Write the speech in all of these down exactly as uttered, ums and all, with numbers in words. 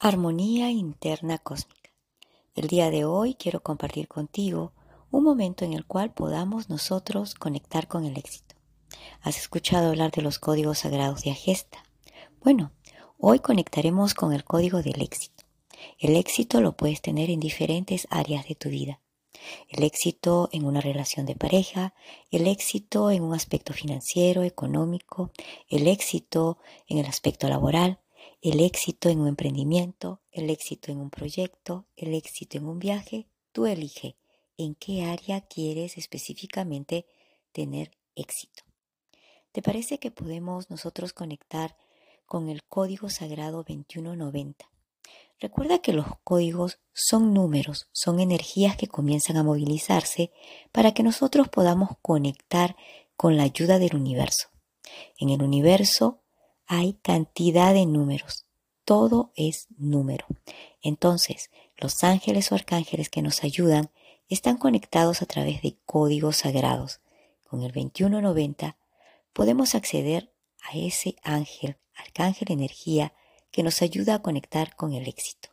Armonía interna cósmica. El día de hoy quiero compartir contigo un momento en el cual podamos nosotros conectar con el éxito. ¿Has escuchado hablar de los códigos sagrados de Agesta? Bueno, hoy conectaremos con el código del éxito. El éxito lo puedes tener en diferentes áreas de tu vida. El éxito en una relación de pareja, el éxito en un aspecto financiero, económico, el éxito en el aspecto laboral, el éxito en un emprendimiento, el éxito en un proyecto, el éxito en un viaje. Tú elige en qué área quieres específicamente tener éxito. ¿Te parece que podemos nosotros conectar con el código sagrado veintiuno noventa? Recuerda que los códigos son números, son energías que comienzan a movilizarse para que nosotros podamos conectar con la ayuda del universo. En el universo hay cantidad de números, todo es número. Entonces, los ángeles o arcángeles que nos ayudan están conectados a través de códigos sagrados. Con el veintiuno noventa podemos acceder a ese ángel, arcángel energía, que nos ayuda a conectar con el éxito.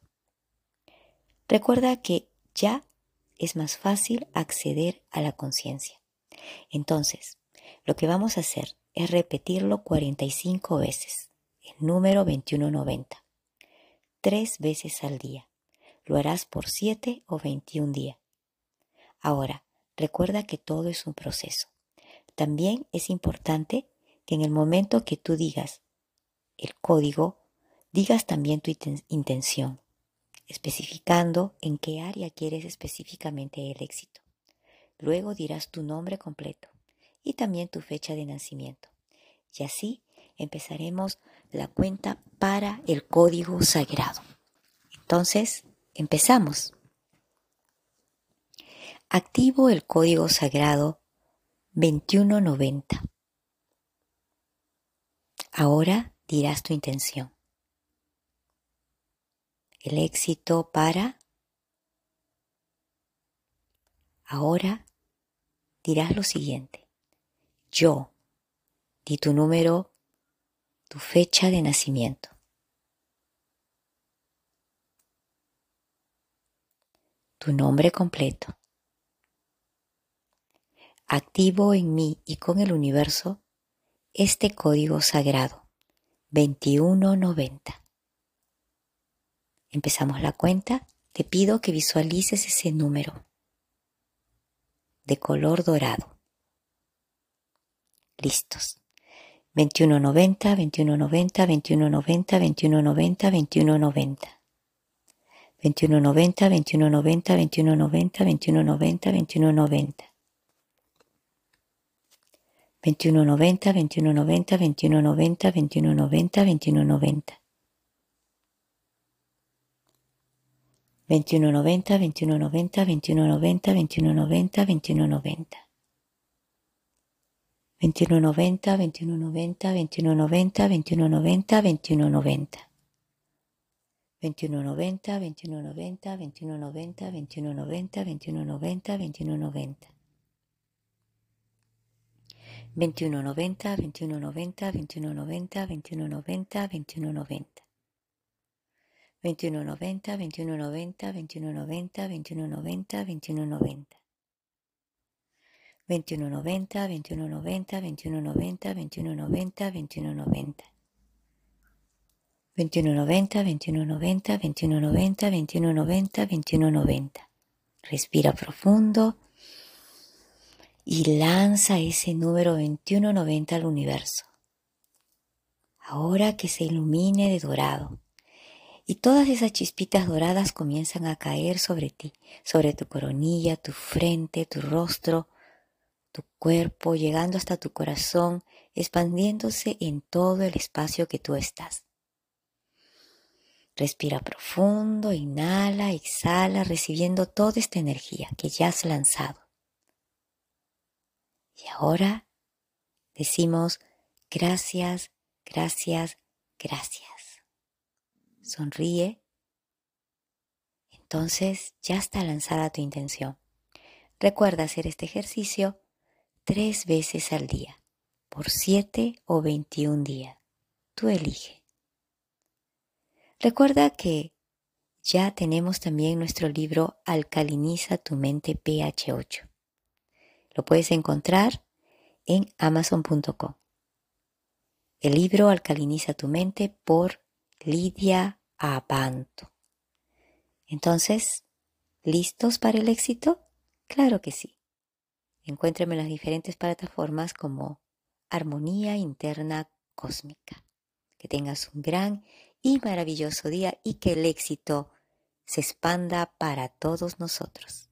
Recuerda que ya es más fácil acceder a la conciencia. Entonces, lo que vamos a hacer es repetirlo cuarenta y cinco veces, el número veintiuno noventa, tres veces al día. Lo harás por siete o veintiún días. Ahora, recuerda que todo es un proceso. También es importante que en el momento que tú digas el código, digas también tu intención, especificando en qué área quieres específicamente el éxito. Luego dirás tu nombre completo y también tu fecha de nacimiento. Y así empezaremos la cuenta para el código sagrado. Entonces, empezamos. Activo el código sagrado veintiuno noventa. Ahora dirás tu intención. El éxito para... Ahora dirás lo siguiente. Yo, di tu número, tu fecha de nacimiento. Tu nombre completo. Activo en mí y con el universo este código sagrado, veintiuno noventa. Empezamos la cuenta. Te pido que visualices ese número de color dorado. Listos. veintiuno noventa, veintiuno noventa, veintiuno noventa, veintiuno noventa, veintiuno noventa. veintiuno noventa, veintiuno noventa, veintiuno noventa, veintiuno noventa, veintiuno noventa. veintiuno noventa, veintiuno noventa, veintiuno noventa, veintiuno noventa, veintiuno noventa. veintiuno noventa, veintiuno noventa, veintiuno noventa, veintiuno noventa, veintiuno noventa. veintiuno noventa, veintiuno noventa, veintiuno noventa, veintiuno noventa, veintiuno noventa. veintiuno noventa, veintiuno noventa, veintiuno noventa, veintiuno noventa, veintiuno noventa, veintiuno noventa. veintiuno noventa, veintiuno noventa, veintiuno noventa, veintiuno noventa, veintiuno noventa. veintiuno noventa, veintiuno noventa, veintiuno noventa, veintiuno noventa, veintiuno noventa. veintiuno noventa, veintiuno noventa, veintiuno noventa, veintiuno noventa, veintiuno noventa. veintiuno noventa, veintiuno noventa, veintiuno noventa, veintiuno noventa, veintiuno noventa. Respira profundo y lanza ese número veintiuno noventa al universo. Ahora que se ilumine de dorado. Y todas esas chispitas doradas comienzan a caer sobre ti, sobre tu coronilla, tu frente, tu rostro, tu cuerpo, llegando hasta tu corazón, expandiéndose en todo el espacio que tú estás. Respira profundo, inhala, exhala, recibiendo toda esta energía que ya has lanzado. Y ahora decimos gracias, gracias, gracias. Sonríe. Entonces ya está lanzada tu intención. Recuerda hacer este ejercicio tres veces al día, por siete o veintiún días. Tú elige. Recuerda que ya tenemos también nuestro libro Alcaliniza tu mente pH ocho. Lo puedes encontrar en amazon punto com. El libro Alcaliniza tu mente por Lidia Abanto. Entonces, ¿listos para el éxito? Claro que sí. Encuéntrame en las diferentes plataformas como Armonía Interna Cósmica. Que tengas un gran y maravilloso día y que el éxito se expanda para todos nosotros.